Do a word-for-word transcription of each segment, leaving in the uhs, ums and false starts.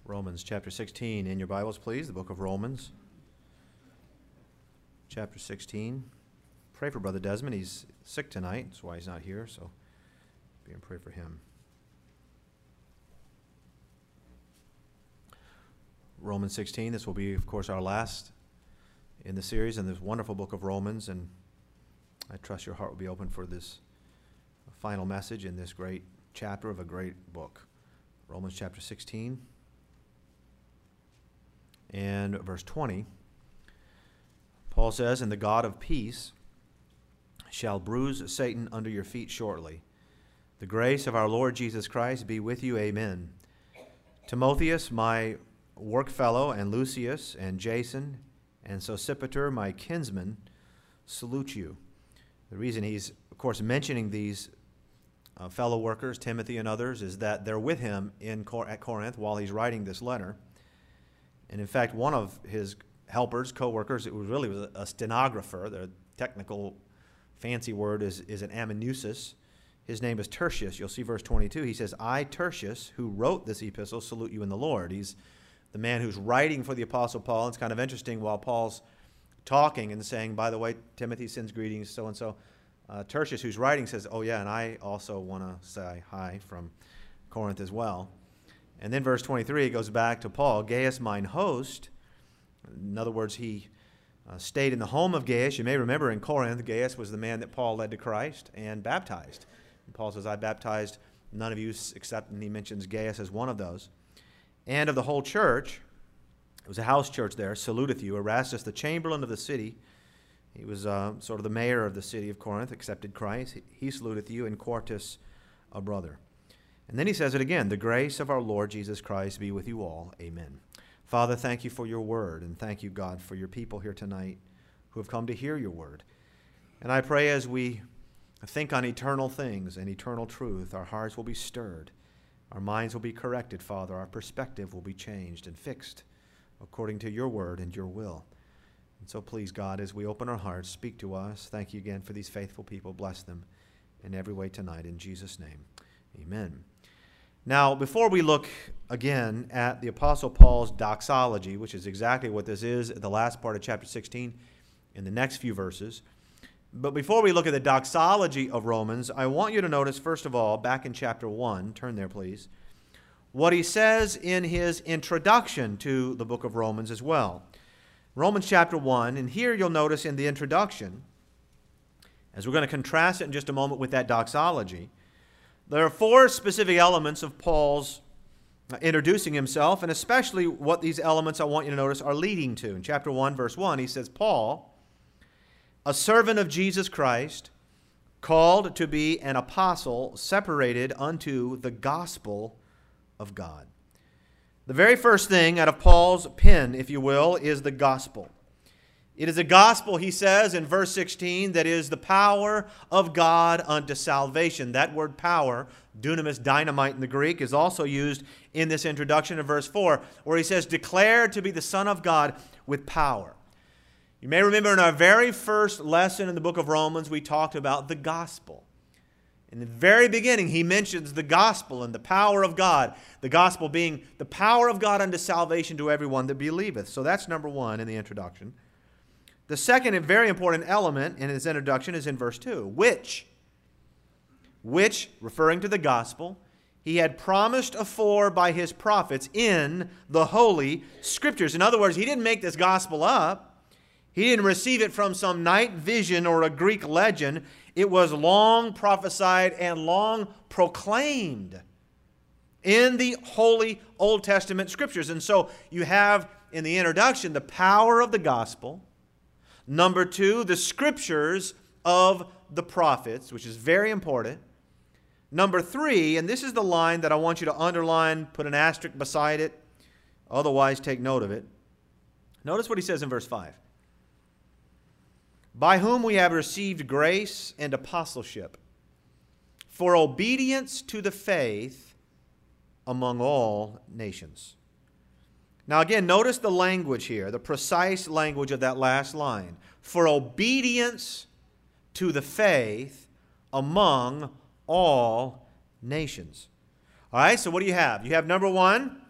Romans chapter sixteen. In your Bibles, please, the book of Romans chapter sixteen. Pray for Brother Desmond. He's sick tonight. That's why he's not here, so be and pray for him. Romans sixteen. This will be, of course, our last in the series in this wonderful book of Romans, and I trust your heart will be open for this final message in this great chapter of a great book. Romans chapter sixteen and verse twenty. Paul says, "And the God of peace shall bruise Satan under your feet shortly. The grace of our Lord Jesus Christ be with you. Amen. Timotheus, my workfellow, and Lucius, and Jason, and Sosipater, my kinsman, salute you." The reason he's, of course, mentioning these uh, fellow workers, Timothy and others, is that they're with him in Cor- at Corinth while he's writing this letter. And in fact, one of his helpers, co-workers, it was really was a stenographer. The technical fancy word is, is an amanuensis. His name is Tertius. You'll see verse twenty-two. He says, "I, Tertius, who wrote this epistle, salute you in the Lord." He's the man who's writing for the Apostle Paul. It's kind of interesting while Paul's talking and saying, "By the way, Timothy sends greetings, so-and-so." Uh, Tertius, who's writing, says, "Oh yeah, and I also want to say hi from Corinth as well." And then verse twenty-three, it goes back to Paul. "Gaius, mine host." In other words, he uh, stayed in the home of Gaius. You may remember in Corinth, Gaius was the man that Paul led to Christ and baptized. And Paul says, "I baptized none of you except," and he mentions Gaius as one of those. "And of the whole church," it was a house church there, "saluteth you. Erastus, the chamberlain of the city," he was uh, sort of the mayor of the city of Corinth, accepted Christ. He, he saluteth you, and Quartus, a brother. And then he says it again, "The grace of our Lord Jesus Christ be with you all. Amen." Father, thank you for your word, and thank you, God, for your people here tonight who have come to hear your word. And I pray as we think on eternal things and eternal truth, our hearts will be stirred, our minds will be corrected, Father, our perspective will be changed and fixed according to your word and your will. And so please, God, as we open our hearts, speak to us. Thank you again for these faithful people. Bless them in every way tonight. In Jesus' name, amen. Now, before we look again at the Apostle Paul's doxology, which is exactly what this is at the last part of chapter sixteen in the next few verses, but before we look at the doxology of Romans, I want you to notice, first of all, back in chapter one, turn there please, what he says in his introduction to the book of Romans as well. Romans chapter one, and here you'll notice in the introduction, as we're going to contrast it in just a moment with that doxology, there are four specific elements of Paul's introducing himself, and especially what these elements I want you to notice are leading to. In chapter one, verse one, he says, "Paul, a servant of Jesus Christ, called to be an apostle, separated unto the gospel of God." The very first thing out of Paul's pen, if you will, is the gospel. It is a gospel, he says in verse sixteen, that is the power of God unto salvation. That word power, dunamis, dynamite in the Greek, is also used in this introduction of verse four, where he says, "declared to be the Son of God with power." You may remember in our very first lesson in the book of Romans, we talked about the gospel. In the very beginning, he mentions the gospel and the power of God, the gospel being the power of God unto salvation to everyone that believeth. So that's number one in the introduction. The second and very important element in his introduction is in verse two, which, which, referring to the gospel, he had promised afore by his prophets in the Holy Scriptures. In other words, he didn't make this gospel up. He didn't receive it from some night vision or a Greek legend. It was long prophesied and long proclaimed in the Holy Old Testament Scriptures. And so you have in the introduction the power of the gospel. Number two, the Scriptures of the prophets, which is very important. Number three, and this is the line that I want you to underline, put an asterisk beside it, otherwise take note of it. Notice what he says in verse five. "By whom we have received grace and apostleship for obedience to the faith among all nations." Now again, notice the language here, the precise language of that last line. For obedience to the faith among all nations. All right, so what do you have? You have number one,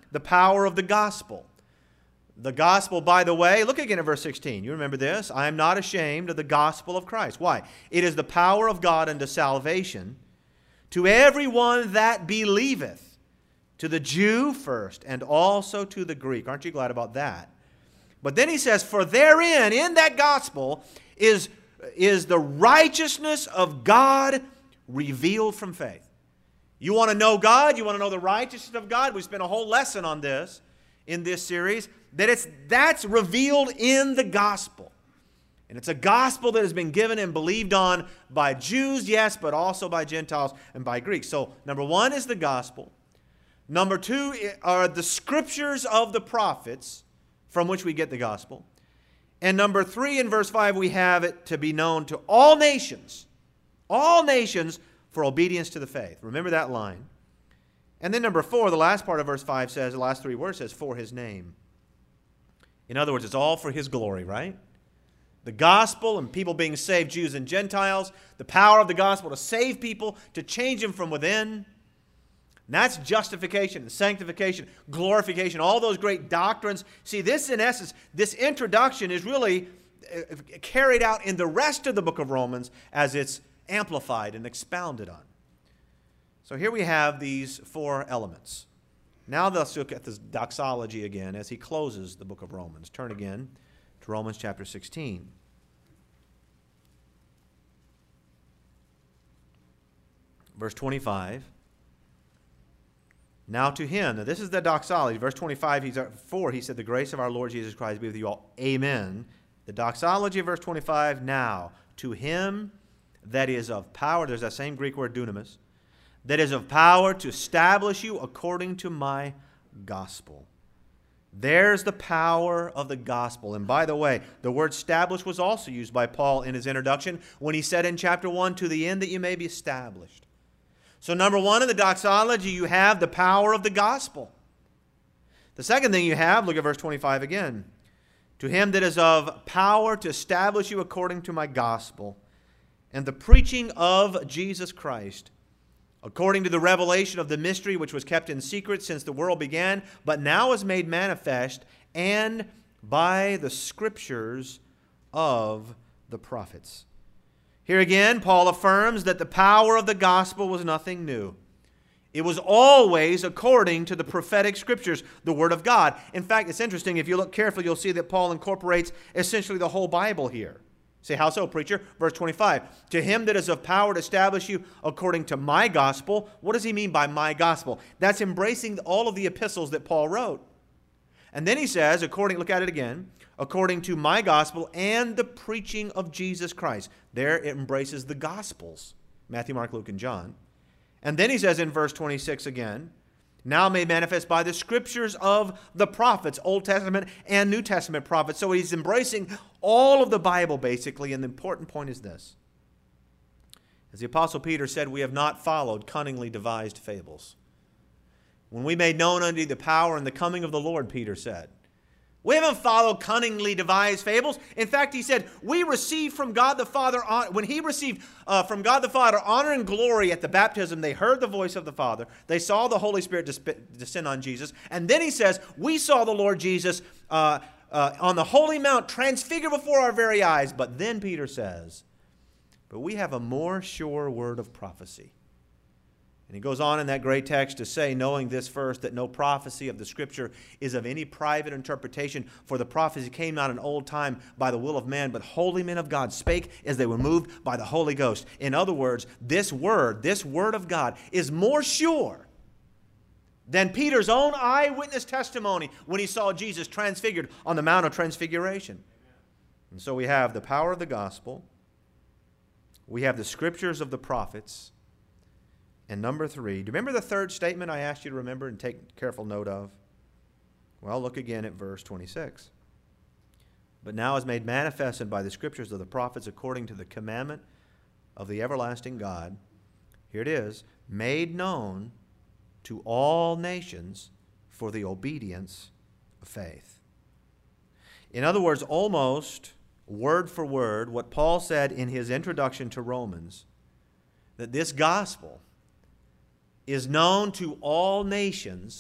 the power of the gospel. The gospel, by the way, look again at verse sixteen. You remember this? I am not ashamed of the gospel of Christ. Why? It is the power of God unto salvation to everyone that believeth, to the Jew first, and also to the Greek. Aren't you glad about that? But then he says, for therein, in that gospel, is, is the righteousness of God revealed from faith. You want to know God? You want to know the righteousness of God? We spent a whole lesson on this in this series. That it's, that's revealed in the gospel. And it's a gospel that has been given and believed on by Jews, yes, but also by Gentiles and by Greeks. So, number one is the gospel. Number two are the scriptures of the prophets from which we get the gospel. And number three, in verse five, we have it to be known to all nations, all nations for obedience to the faith. Remember that line. And then number four, the last part of verse five says, the last three words says, for his name. In other words, it's all for his glory, right? The gospel and people being saved, Jews and Gentiles, the power of the gospel to save people, to change them from within. And that's justification and sanctification, glorification, all those great doctrines. See, this in essence, this introduction is really carried out in the rest of the book of Romans as it's amplified and expounded on. So here we have these four elements. Now let's look at this doxology again as he closes the book of Romans. Turn again to Romans chapter sixteen. Verse twenty-five. Now to him, now this is the doxology. Verse twenty-five, he's four, he said, the grace of our Lord Jesus Christ be with you all. Amen. The doxology of verse twenty-five, now to him that is of power, there's that same Greek word dunamis, that is of power to establish you according to my gospel. There's the power of the gospel. And by the way, the word establish was also used by Paul in his introduction when he said in chapter one, to the end that you may be established. So number one in the doxology, you have the power of the gospel. The second thing you have, look at verse twenty-five again. To him that is of power to establish you according to my gospel, and the preaching of Jesus Christ, according to the revelation of the mystery which was kept in secret since the world began, but now is made manifest, and by the scriptures of the prophets. Here again, Paul affirms that the power of the gospel was nothing new. It was always according to the prophetic scriptures, the Word of God. In fact, it's interesting. If you look carefully, you'll see that Paul incorporates essentially the whole Bible here. Say, how so, preacher? Verse twenty-five. To him that is of power to establish you according to my gospel. What does he mean by my gospel? That's embracing all of the epistles that Paul wrote. And then he says, according, look at it again, according to my gospel and the preaching of Jesus Christ. There it embraces the gospels, Matthew, Mark, Luke, and John. And then he says in verse twenty-six again, now made manifest by the scriptures of the prophets, Old Testament and New Testament prophets. So he's embracing all of the Bible basically, and the important point is this. As the Apostle Peter said, we have not followed cunningly devised fables. When we made known unto you the power and the coming of the Lord, Peter said, we haven't followed cunningly devised fables. In fact, he said, we received from God the Father, when he received uh, from God the Father honor and glory at the baptism, they heard the voice of the Father. They saw the Holy Spirit descend on Jesus. And then he says, we saw the Lord Jesus uh, uh, on the Holy Mount transfigured before our very eyes. But then Peter says, but we have a more sure word of prophecy. And he goes on in that great text to say, knowing this first, that no prophecy of the Scripture is of any private interpretation, for the prophecy came not in old time by the will of man, but holy men of God spake as they were moved by the Holy Ghost. In other words, this word, this word of God, is more sure than Peter's own eyewitness testimony when he saw Jesus transfigured on the Mount of Transfiguration. And so we have the power of the gospel, we have the scriptures of the prophets, and number three, do you remember the third statement I asked you to remember and take careful note of? Well, look again at verse twenty-six. But now is made manifested by the scriptures of the prophets according to the commandment of the everlasting God. Here it is, made known to all nations for the obedience of faith. In other words, almost word for word, what Paul said in his introduction to Romans, that this gospel is known to all nations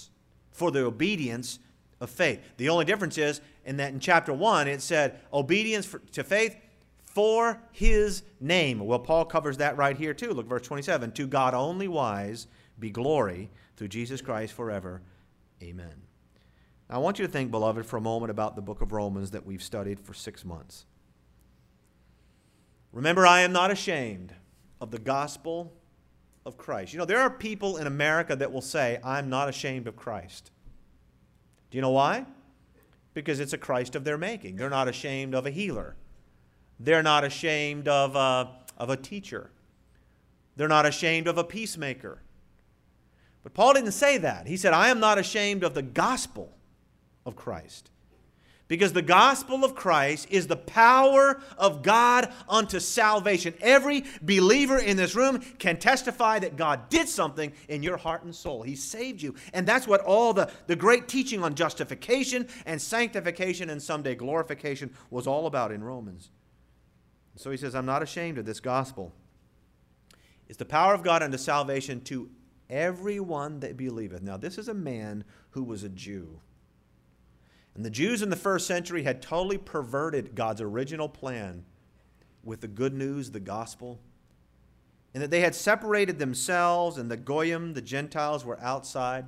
for the obedience of faith. The only difference is in that in chapter one it said obedience for, to faith for his name. Well, Paul covers that right here too. Look, verse twenty-seven. To God only wise be glory through Jesus Christ forever. Amen. Now, I want you to think, beloved, for a moment about the book of Romans that we've studied for six months. Remember, I am not ashamed of the gospel of Christ. You know, there are people in America that will say, I'm not ashamed of Christ. Do you know why? Because it's a Christ of their making. They're not ashamed of a healer. They're not ashamed of a, of a teacher. They're not ashamed of a peacemaker. But Paul didn't say that. He said, I am not ashamed of the gospel of Christ. Because the gospel of Christ is the power of God unto salvation. Every believer in this room can testify that God did something in your heart and soul. He saved you. And that's what all the, the great teaching on justification and sanctification and someday glorification was all about in Romans. So he says, I'm not ashamed of this gospel. It's the power of God unto salvation to everyone that believeth. Now, this is a man who was a Jew. And the Jews in the first century had totally perverted God's original plan with the good news, the gospel, and that they had separated themselves, and the Goyim, the Gentiles, were outside,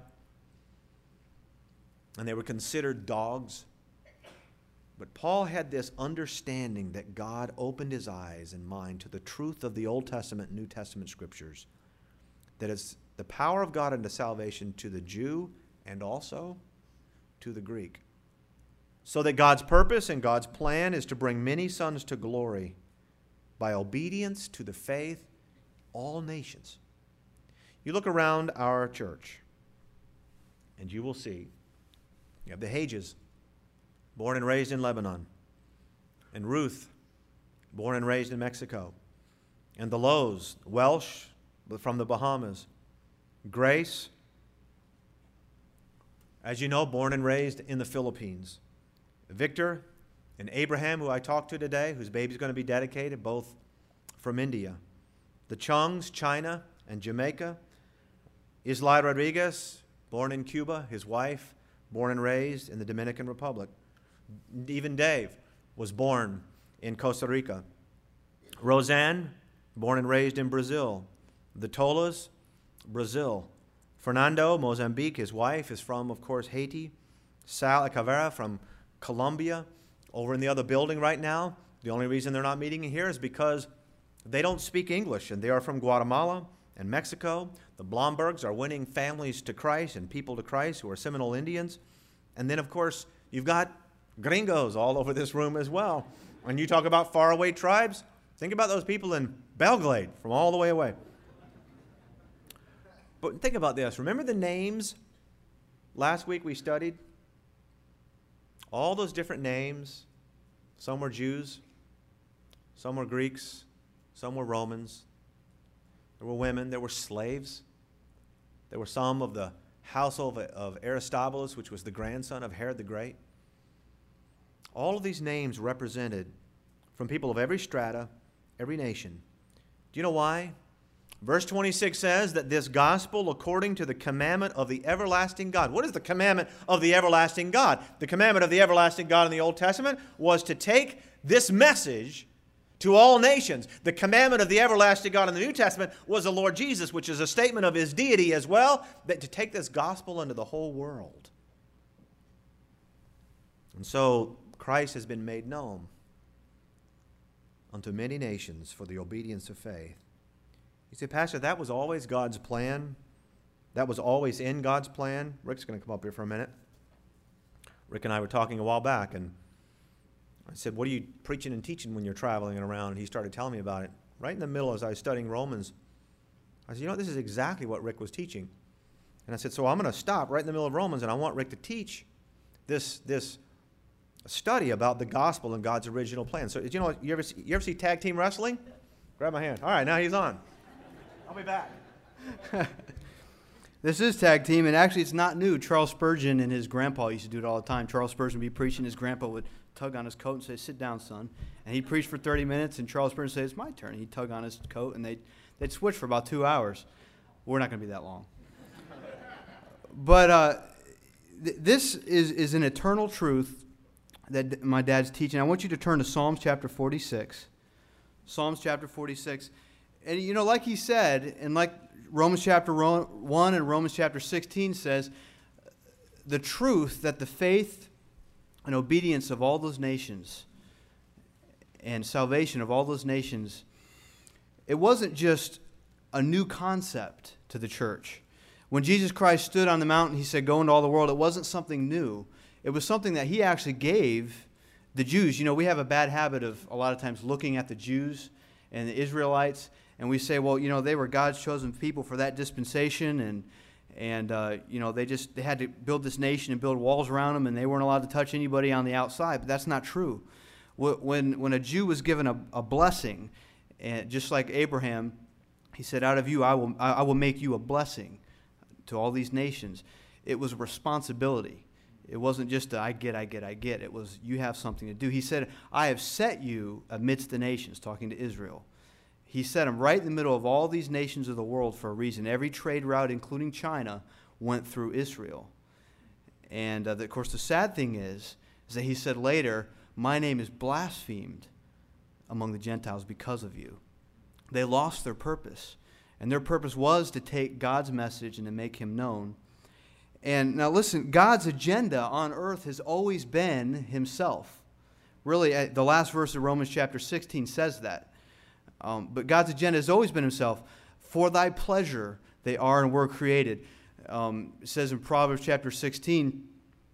and they were considered dogs. But Paul had this understanding that God opened his eyes and mind to the truth of the Old Testament and New Testament scriptures, that it's the power of God unto salvation to the Jew and also to the Greek. So that God's purpose and God's plan is to bring many sons to glory by obedience to the faith, all nations. You look around our church, and you will see you have the Hages, born and raised in Lebanon, and Ruth, born and raised in Mexico, and the Lowe's, Welsh, from the Bahamas, Grace, as you know, born and raised in the Philippines, Victor and Abraham, who I talked to today, whose baby's going to be dedicated, both from India. The Chungs, China and Jamaica. Islay Rodriguez, born in Cuba. His wife, born and raised in the Dominican Republic. Even Dave was born in Costa Rica. Roseanne, born and raised in Brazil. The Tolas, Brazil. Fernando, Mozambique. His wife is from, of course, Haiti. Sal Acavera from Colombia, over in the other building right now. The only reason they're not meeting here is because they don't speak English, and they are from Guatemala and Mexico. The Blombergs are winning families to Christ and people to Christ who are Seminole Indians. And then, of course, you've got gringos all over this room as well. When you talk about faraway tribes, think about those people in Belgrade from all the way away. But think about this. Remember the names last week we studied? All those different names, some were Jews, some were Greeks, some were Romans. There were women, there were slaves. There were some of the household of Aristobulus, which was the grandson of Herod the Great. All of these names represented from people of every strata, every nation. Do you know why? Verse twenty-six says that this gospel according to the commandment of the everlasting God. What is the commandment of the everlasting God? The commandment of the everlasting God in the Old Testament was to take this message to all nations. The commandment of the everlasting God in the New Testament was the Lord Jesus, which is a statement of his deity as well, that to take this gospel into the whole world. And so Christ has been made known unto many nations for the obedience of faith. You say, Pastor, that was always God's plan? That was always in God's plan? Rick's going to come up here for a minute. Rick and I were talking a while back, and I said, what are you preaching and teaching when you're traveling around? And he started telling me about it. Right in the middle as I was studying Romans, I said, you know, this is exactly what Rick was teaching. And I said, so I'm going to stop right in the middle of Romans, and I want Rick to teach this, this study about the gospel and God's original plan. So, you know, you ever see, you ever see tag team wrestling? Grab my hand. All right, now he's on. I'll be back. This is tag team, and actually it's not new. Charles Spurgeon and his grandpa used to do it all the time. Charles Spurgeon would be preaching, his grandpa would tug on his coat and say, sit down, son. And he'd preach for thirty minutes, and Charles Spurgeon would say, it's my turn. He'd tug on his coat, and they'd, they'd switch for about two hours. We're not going to be that long. But uh, th- this is, is an eternal truth that my dad's teaching. I want you to turn to Psalms chapter forty-six. Psalms chapter forty-six. And, you know, like he said, and like Romans chapter one and Romans chapter sixteen says, the truth that the faith and obedience of all those nations and salvation of all those nations, it wasn't just a new concept to the church. When Jesus Christ stood on the mountain, he said, go into all the world, it wasn't something new. It was something that he actually gave the Jews. You know, we have a bad habit of a lot of times looking at the Jews and the Israelites, and we say, well, you know, they were God's chosen people for that dispensation, and and uh, you know, they just they had to build this nation and build walls around them, and they weren't allowed to touch anybody on the outside. But that's not true. When when a Jew was given a, a blessing, and just like Abraham, he said, out of you I will I will make you a blessing to all these nations. It was a responsibility. It wasn't just a, I get, I get, I get. It was, you have something to do. He said, I have set you amidst the nations, talking to Israel. He set him right in the middle of all these nations of the world for a reason. Every trade route, including China, went through Israel. And, uh, the, of course, the sad thing is, is that he said later, my name is blasphemed among the Gentiles because of you. They lost their purpose. And their purpose was to take God's message and to make him known. And now listen, God's agenda on earth has always been himself. Really, the last verse of Romans chapter sixteen says that. Um, but God's agenda has always been himself. For thy pleasure they are and were created. Um, it says in Proverbs chapter sixteen,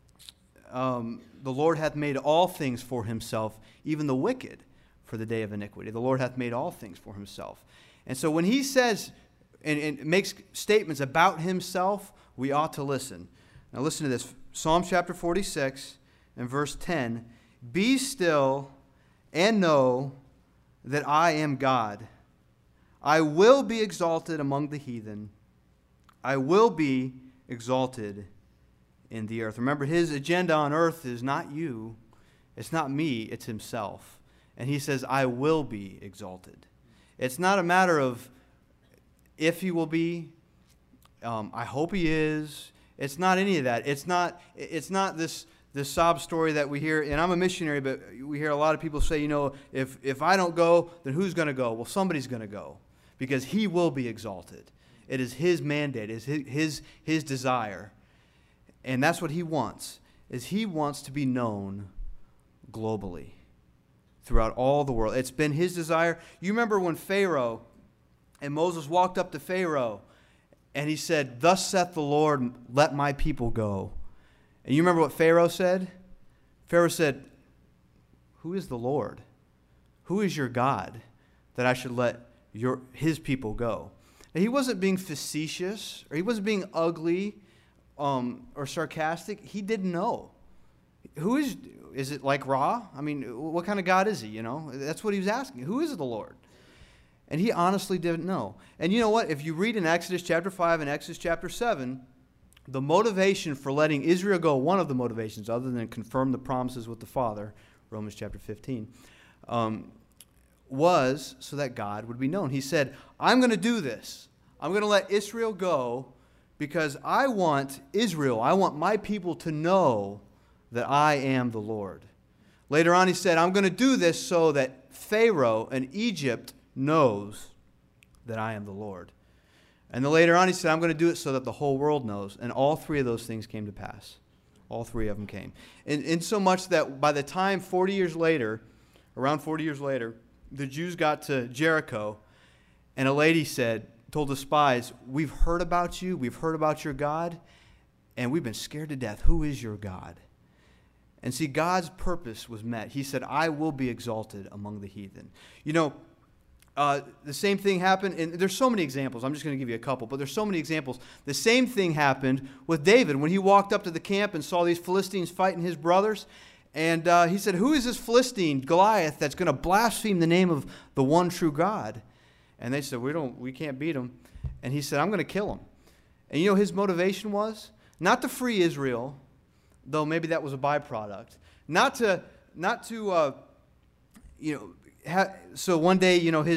um, the Lord hath made all things for himself, even the wicked for the day of iniquity. The Lord hath made all things for himself. And so when he says and, and makes statements about himself, we ought to listen. Now listen to this. Psalm chapter forty-six and verse ten. Be still and know that I am God. I will be exalted among the heathen. I will be exalted in the earth. Remember, his agenda on earth is not you. It's not me. It's himself. And he says, I will be exalted. It's not a matter of if he will be. Um, I hope he is. It's not any of that. It's not. It's not this this sob story that we hear. And I'm a missionary, but we hear a lot of people say, you know, if if I don't go, then who's going to go? Well, somebody's going to go, because he will be exalted. It is his mandate. It's his his his desire, and that's what he wants. Is he wants to be known globally throughout all the world. It's been his desire. You remember when Pharaoh and Moses walked up to Pharaoh, and he said, thus saith the Lord, let my people go. And you remember what Pharaoh said? Pharaoh said, who is the Lord? Who is your God that I should let your his people go? Now, he wasn't being facetious, or he wasn't being ugly um, or sarcastic. He didn't know. Who is, is it like Ra? I mean, what kind of God is he, you know? That's what he was asking. Who is the Lord? And he honestly didn't know. And you know what? If you read in Exodus chapter five and Exodus chapter seven, the motivation for letting Israel go, one of the motivations, other than confirm the promises with the Father, Romans chapter fifteen, um, was so that God would be known. He said, I'm going to do this. I'm going to let Israel go because I want Israel, I want my people to know that I am the Lord. Later on he said, I'm going to do this so that Pharaoh and Egypt knows that I am the Lord. And then later on he said, I'm going to do it so that the whole world knows. And all three of those things came to pass. All three of them came. In, in so much that by the time forty years later, around forty years later, the Jews got to Jericho, and a lady said, told the spies, we've heard about you, we've heard about your God, and we've been scared to death. Who is your God? And see, God's purpose was met. He said, I will be exalted among the heathen. You know, Uh, the same thing happened, and there's so many examples. I'm just going to give you a couple, but there's so many examples. The same thing happened with David when he walked up to the camp and saw these Philistines fighting his brothers. And uh, he said, who is this Philistine, Goliath, that's going to blaspheme the name of the one true God? And they said, we don't, we can't beat him. And he said, I'm going to kill him. And you know his motivation was? Not to free Israel, though maybe that was a byproduct. Not to, not to, uh, you know, so one day, you know, his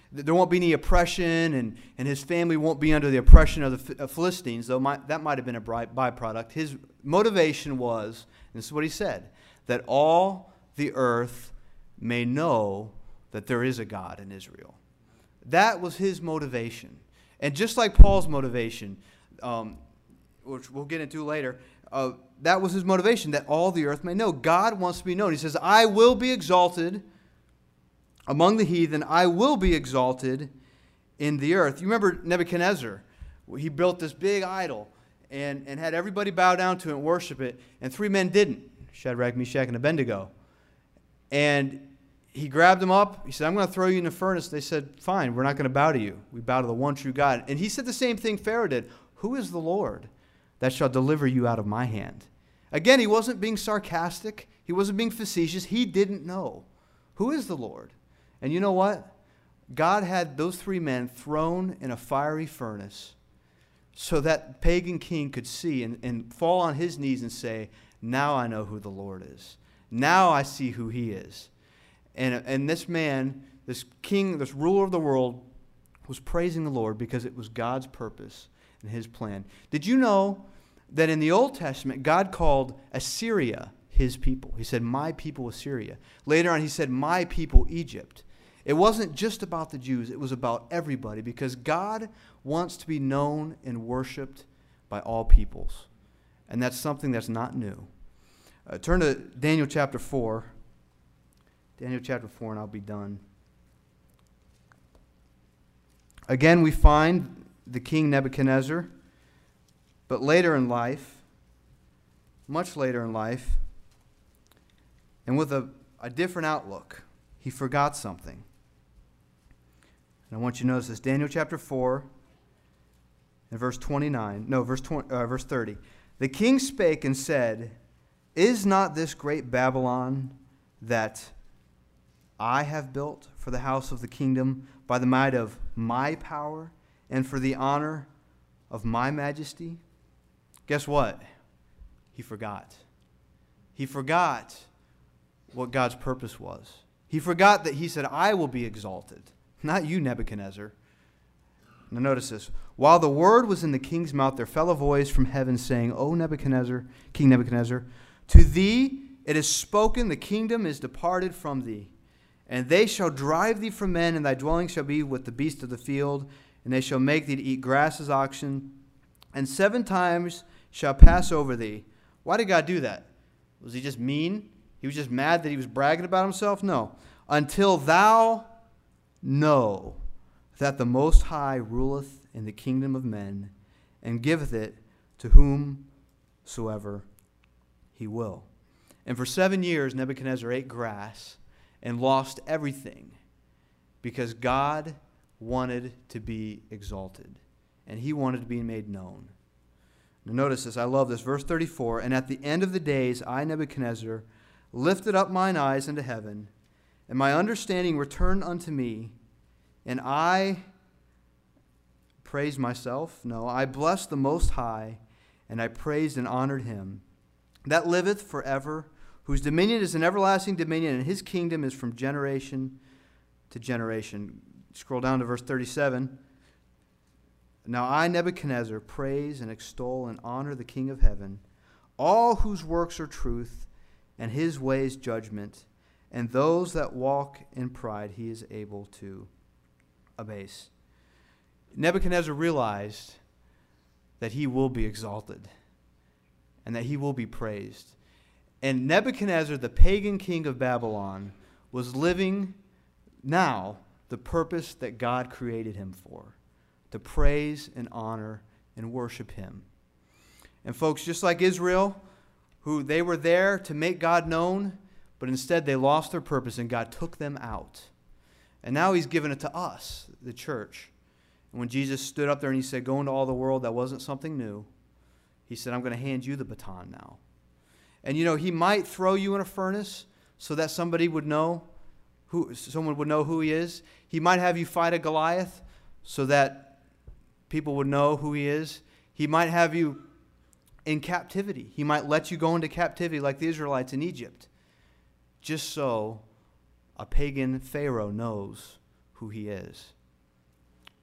There won't be any oppression, and, and his family won't be under the oppression of the Philistines, though my, that might have been a byproduct. His motivation was, and this is what he said, that all the earth may know that there is a God in Israel. That was his motivation. And just like Paul's motivation, um, which we'll get into later, uh, that was his motivation, that all the earth may know. God wants to be known. He says, I will be exalted among the heathen, I will be exalted in the earth. You remember Nebuchadnezzar? He built this big idol and, and had everybody bow down to it and worship it, and three men didn't, Shadrach, Meshach, and Abednego. And he grabbed them up. He said, I'm going to throw you in the furnace. They said, fine, we're not going to bow to you. We bow to the one true God. And he said the same thing Pharaoh did. Who is the Lord that shall deliver you out of my hand? Again, he wasn't being sarcastic. He wasn't being facetious. He didn't know. Who is the Lord? And you know what? God had those three men thrown in a fiery furnace so that pagan king could see and, and fall on his knees and say, now I know who the Lord is. Now I see who he is. And, and this man, this king, this ruler of the world, was praising the Lord because it was God's purpose and his plan. Did you know that in the Old Testament, God called Assyria his people? He said, my people Assyria. Later on, he said, my people Egypt. It wasn't just about the Jews. It was about everybody because God wants to be known and worshiped by all peoples. And that's something that's not new. Uh, turn to Daniel chapter four. Daniel chapter four, and I'll be done. Again, we find the king Nebuchadnezzar, but later in life, much later in life, and with a, a different outlook, he forgot something. And I want you to notice this. Daniel chapter four and verse twenty-nine. No, verse twenty, uh, verse thirty. The king spake and said, is not this great Babylon that I have built for the house of the kingdom by the might of my power and for the honor of my majesty? Guess what? He forgot. He forgot what God's purpose was. He forgot that he said, I will be exalted. Not you, Nebuchadnezzar. Now notice this. While the word was in the king's mouth, there fell a voice from heaven saying, O Nebuchadnezzar, King Nebuchadnezzar, to thee it is spoken, the kingdom is departed from thee. And they shall drive thee from men, and thy dwelling shall be with the beasts of the field, and they shall make thee to eat grass as oxen, and seven times shall pass over thee. Why did God do that? Was he just mean? He was just mad that he was bragging about himself? No. Until thou know that the Most High ruleth in the kingdom of men, and giveth it to whomsoever he will. And for seven years Nebuchadnezzar ate grass and lost everything because God wanted to be exalted, and he wanted to be made known. Now notice this. I love this. Verse thirty-four, and at the end of the days I, Nebuchadnezzar, lifted up mine eyes unto heaven, and my understanding returned unto me, and I praised myself. No, I blessed the Most High, and I praised and honored him that liveth forever, whose dominion is an everlasting dominion, and his kingdom is from generation to generation. Scroll down to verse thirty-seven. Now I, Nebuchadnezzar, praise and extol and honor the King of heaven, all whose works are truth, and his ways judgment, and those that walk in pride he is able to abase. Nebuchadnezzar realized that he will be exalted and that he will be praised. And Nebuchadnezzar, the pagan king of Babylon, was living now the purpose that God created him for, to praise and honor and worship him. And folks, just like Israel, who they were there to make God known, but instead they lost their purpose and God took them out. And now he's given it to us, the church. And when Jesus stood up there and he said, go into all the world, that wasn't something new. He said, I'm going to hand you the baton now. And you know, he might throw you in a furnace so that somebody would know who, someone would know who he is. He might have you fight a Goliath so that people would know who he is. He might have you in captivity. He might let you go into captivity like the Israelites in Egypt, just so a pagan Pharaoh knows who he is.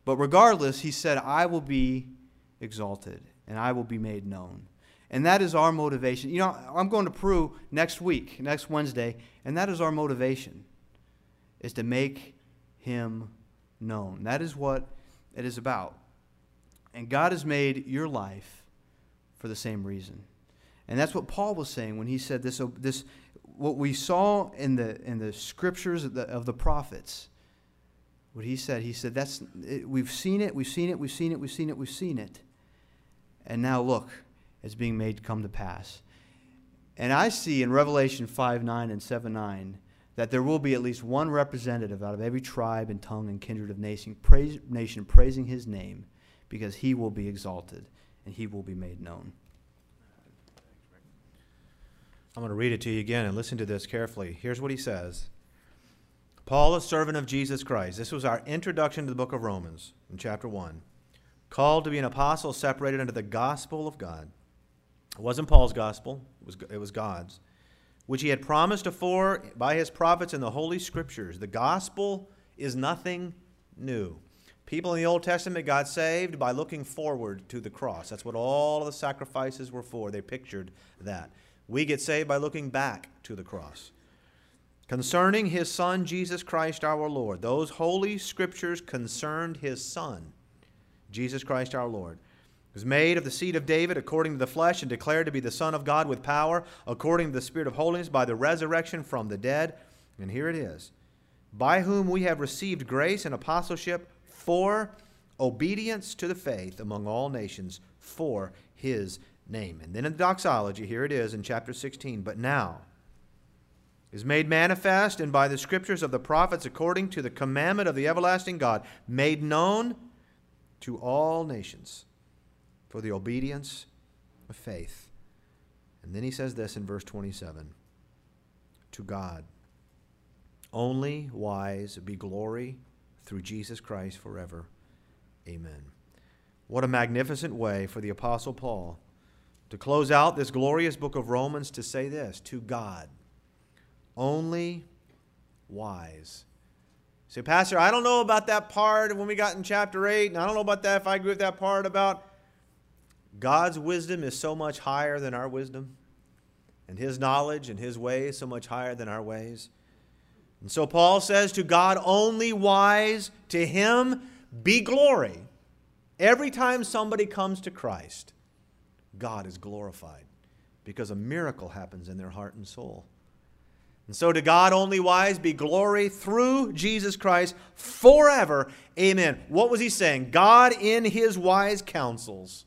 But regardless, he said, I will be exalted and I will be made known. And that is our motivation. You know, I'm going to Peru next week, next Wednesday, and that is our motivation, is to make him known. That is what it is about. And God has made your life for the same reason. And that's what Paul was saying when he said this, this what we saw in the in the scriptures of the, of the prophets. What he said, he said, that's it, we've seen it, we've seen it, we've seen it, we've seen it, we've seen it. And now look, it's being made to come to pass. And I see in Revelation five nine and seven nine that there will be at least one representative out of every tribe and tongue and kindred of nation, praise, nation praising his name, because he will be exalted and he will be made known. I'm going to read it to you again and listen to this carefully. Here's what he says. Paul, a servant of Jesus Christ. This was our introduction to the book of Romans in chapter one. Called to be an apostle separated unto the gospel of God. It wasn't Paul's gospel, it was, it was God's, which he had promised afore by his prophets in the Holy Scriptures. The gospel is nothing new. People in the Old Testament got saved by looking forward to the cross. That's what all of the sacrifices were for. They pictured that. We get saved by looking back to the cross. Concerning his Son, Jesus Christ our Lord. Those Holy Scriptures concerned his Son, Jesus Christ our Lord. Was made of the seed of David according to the flesh and declared to be the Son of God with power according to the Spirit of holiness by the resurrection from the dead. And here it is. By whom we have received grace and apostleship for obedience to the faith among all nations for his name. And then in the doxology, here it is in chapter sixteen. But now is made manifest and by the scriptures of the prophets according to the commandment of the everlasting God, made known to all nations for the obedience of faith. And then he says this in verse twenty-seven. To God only wise be glory through Jesus Christ forever. Amen. What a magnificent way for the Apostle Paul to close out this glorious book of Romans to say this. To God only wise. Say, Pastor, I don't know about that part when we got in chapter eight, and I don't know about that if I agree with that part about God's wisdom is so much higher than our wisdom, and his knowledge and his ways so much higher than our ways. And so Paul says, to God only wise, to him be glory. Every time somebody comes to Christ, God is glorified because a miracle happens in their heart and soul. And so to God only wise be glory through Jesus Christ forever. Amen. What was he saying? God in his wise counsels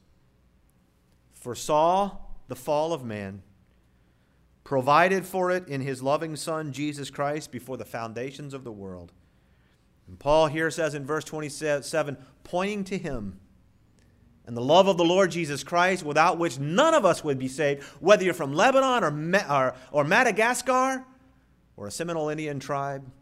foresaw the fall of man, provided for it in his loving Son, Jesus Christ, before the foundations of the world. And Paul here says in verse twenty-seven, pointing to him and the love of the Lord Jesus Christ, without which none of us would be saved, whether you're from Lebanon or, Ma- or, or Madagascar or a Seminole Indian tribe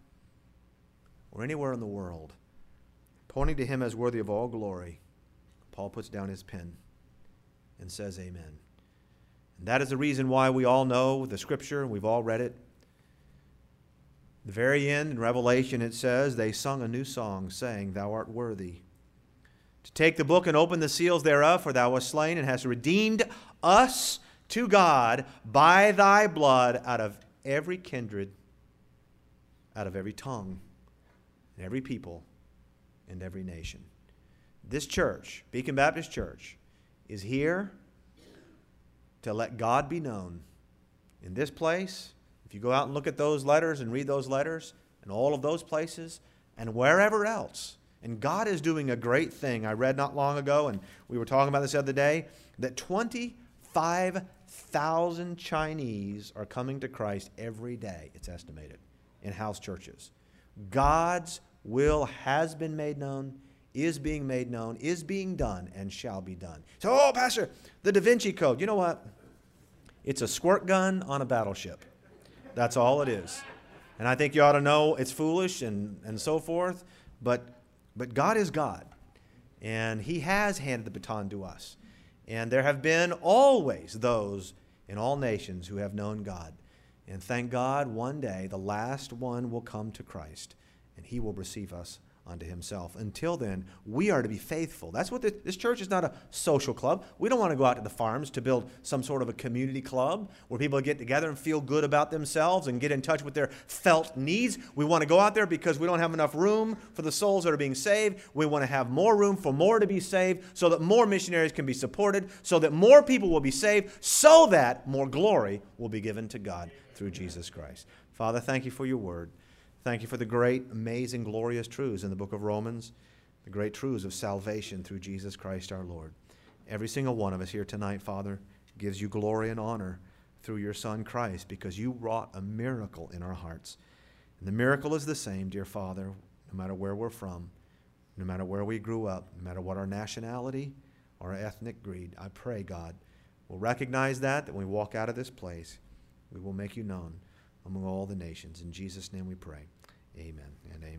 or anywhere in the world. Pointing to him as worthy of all glory, Paul puts down his pen and says amen. And that is the reason why we all know the Scripture, and we've all read it. The very end in Revelation it says, they sung a new song, saying, Thou art worthy to take the book and open the seals thereof, for thou wast slain and hast redeemed us to God by thy blood out of every kindred, out of every tongue, and every people, and every nation. This church, Beacon Baptist Church, is here to let God be known. In this place, if you go out and look at those letters and read those letters, and all of those places, and wherever else, and God is doing a great thing. I read not long ago, and we were talking about this the other day, that twenty-five thousand Chinese are coming to Christ every day, it's estimated, in house churches. God's will has been made known, is being made known, is being done, and shall be done. So, oh, Pastor, the Da Vinci Code, you know what? It's a squirt gun on a battleship. That's all it is. And I think you ought to know it's foolish and, and so forth, but, but God is God, and he has handed the baton to us. And there have been always those in all nations who have known God. And thank God, one day the last one will come to Christ, and he will receive us unto himself. Until then, we are to be faithful. That's what the, this church is not a social club. We don't want to go out to the farms to build some sort of a community club where people get together and feel good about themselves and get in touch with their felt needs. We want to go out there because we don't have enough room for the souls that are being saved. We want to have more room for more to be saved so that more missionaries can be supported, so that more people will be saved, so that more glory will be given to God through Jesus Christ. Father, thank you for your word. Thank you for the great, amazing, glorious truths in the book of Romans, the great truths of salvation through Jesus Christ our Lord. Every single one of us here tonight, Father, gives you glory and honor through your Son Christ, because you wrought a miracle in our hearts. And the miracle is the same, dear Father, no matter where we're from, no matter where we grew up, no matter what our nationality or our ethnic creed. I pray, God, we'll recognize that, that when we walk out of this place, we will make you known among all the nations. In Jesus' name we pray. Amen and amen.